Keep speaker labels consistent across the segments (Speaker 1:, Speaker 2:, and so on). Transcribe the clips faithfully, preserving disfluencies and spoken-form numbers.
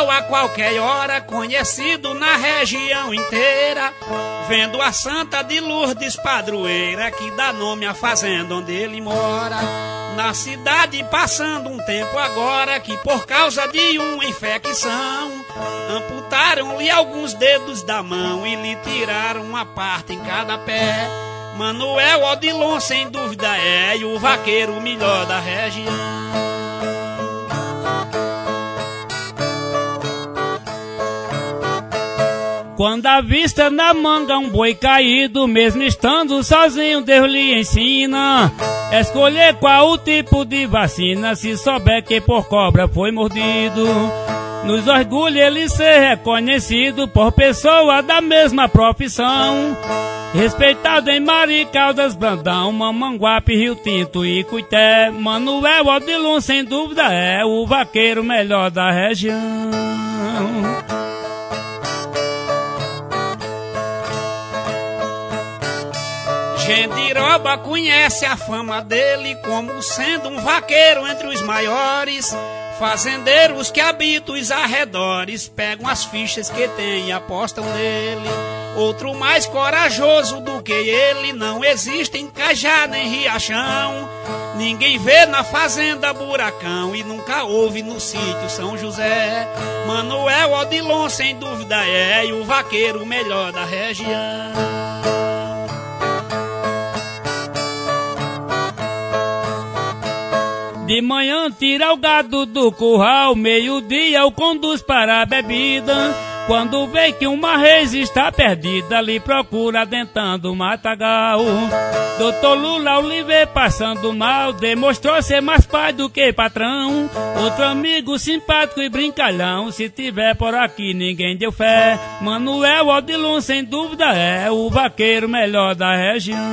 Speaker 1: local a qualquer hora, conhecido na região inteira, vendo a Santa de Lourdes padroeira, que dá nome à fazenda onde ele mora. Na cidade passando um tempo agora, que por causa de uma infecção amputaram-lhe alguns dedos da mão e lhe tiraram uma parte em cada pé. Manuel Odilon sem dúvida é o vaqueiro melhor da região. Quando avista na manga um boi caído, mesmo estando sozinho, Deus lhe ensina a escolher qual o tipo de vacina, se souber que por cobra foi mordido. Nos orgulha ele ser reconhecido por pessoa da mesma profissão, respeitado em Maricaldas, Brandão, Mamanguape, Rio Tinto e Cuité. Manuel Odilon sem dúvida é o vaqueiro melhor da região. Gendiroba conhece a fama dele como sendo um vaqueiro entre os maiores. Fazendeiros que habitam os arredores pegam as fichas que tem e apostam nele. Outro mais corajoso do que ele não existe em Cajá nem Riachão. Ninguém vê na fazenda Buracão e nunca houve no sítio São José. Manuel Odilon sem dúvida é o vaqueiro melhor da região. De manhã tira o gado do curral, meio-dia o conduz para a bebida. Quando vê que uma reis está perdida, lhe procura dentando o matagal. Doutor Lula, ao lhe ver passando mal, demonstrou ser mais pai do que patrão. Outro amigo simpático e brincalhão, se tiver por aqui ninguém deu fé. Manuel Odilon sem dúvida é o vaqueiro melhor da região.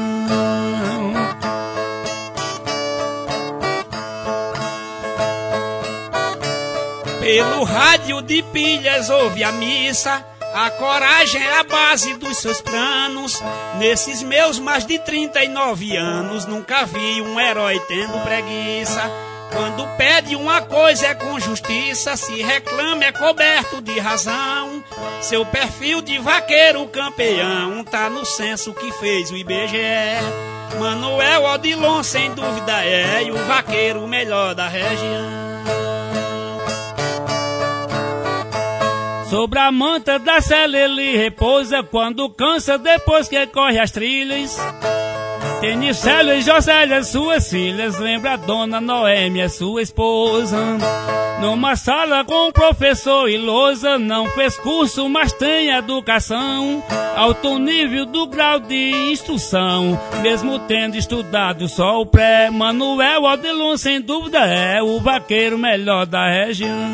Speaker 1: Pelo rádio de pilhas ouve a missa, a coragem é a base dos seus planos. Nesses meus mais de trinta e nove anos, nunca vi um herói tendo preguiça. Quando pede uma coisa é com justiça, se reclama é coberto de razão. Seu perfil de vaqueiro campeão tá no censo que fez o I B G E. Manuel Odilon sem dúvida é o vaqueiro melhor da região. Sobre a manta da cela ele repousa, quando cansa depois que corre as trilhas. Tenicélio e Josélia, suas filhas, lembra a dona Noêmia, sua esposa. Numa sala com o professor e lousa, não fez curso, mas tem educação. Alto nível do grau de instrução, mesmo tendo estudado só o pré. Manuel Odilon sem dúvida é o vaqueiro melhor da região.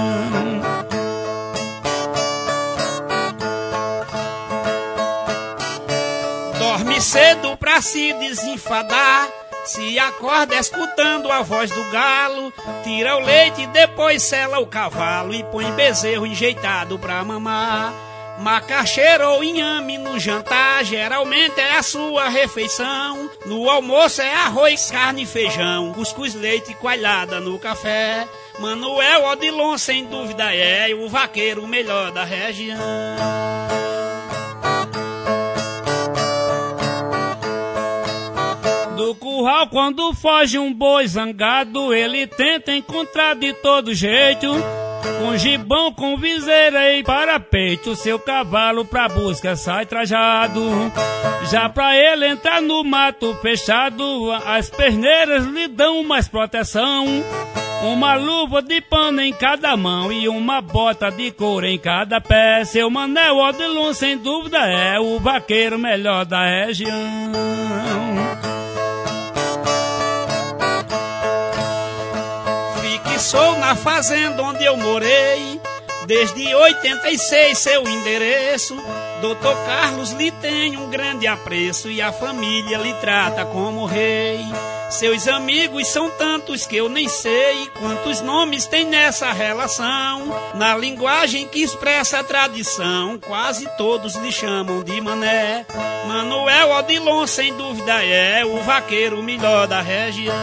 Speaker 1: Dorme cedo pra se desenfadar, se acorda escutando a voz do galo. Tira o leite, depois sela o cavalo e põe bezerro enjeitado pra mamar. Macaxeira ou inhame no jantar, geralmente é a sua refeição. No almoço é arroz, carne e feijão, cuscuz, leite e coalhada no café. Manuel Odilon sem dúvida é o vaqueiro melhor da região. Do curral quando foge um boi zangado, ele tenta encontrar de todo jeito, com gibão, com viseira e parapeito, seu cavalo pra busca sai trajado. Já pra ele entrar no mato fechado, as perneiras lhe dão mais proteção. Uma luva de pano em cada mão e uma bota de couro em cada pé. Seu Manuel Odilon sem dúvida é o vaqueiro melhor da região. Sou na fazenda onde eu morei, desde oitenta e seis seu endereço. Doutor Carlos lhe tem um grande apreço e a família lhe trata como rei. Seus amigos são tantos que eu nem sei quantos nomes tem nessa relação. Na linguagem que expressa a tradição, quase todos lhe chamam de Mané. Manuel Odilon sem dúvida é o vaqueiro melhor da região.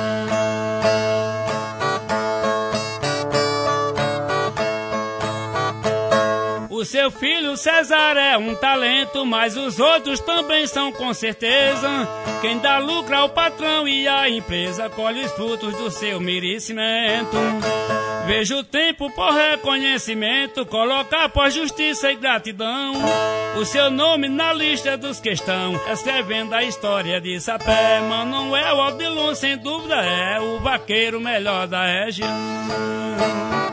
Speaker 2: seu filho César é um talento, mas os outros também são com certeza. Quem dá lucro ao patrão e à empresa colhe os frutos do seu merecimento. Vejo o tempo por reconhecimento, colocar por justiça e gratidão o seu nome na lista dos que estão escrevendo a história de Sapé. Manoel Odilon, sem dúvida, é o vaqueiro melhor da região.